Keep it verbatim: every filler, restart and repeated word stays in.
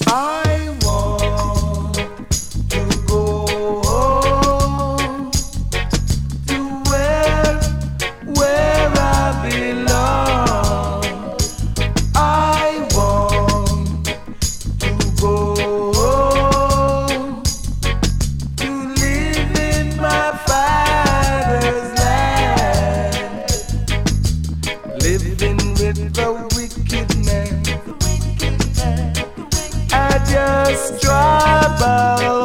I want to go home to where, where I belong. I want to go home to live in my father's land, living with the wicked man. I just trouble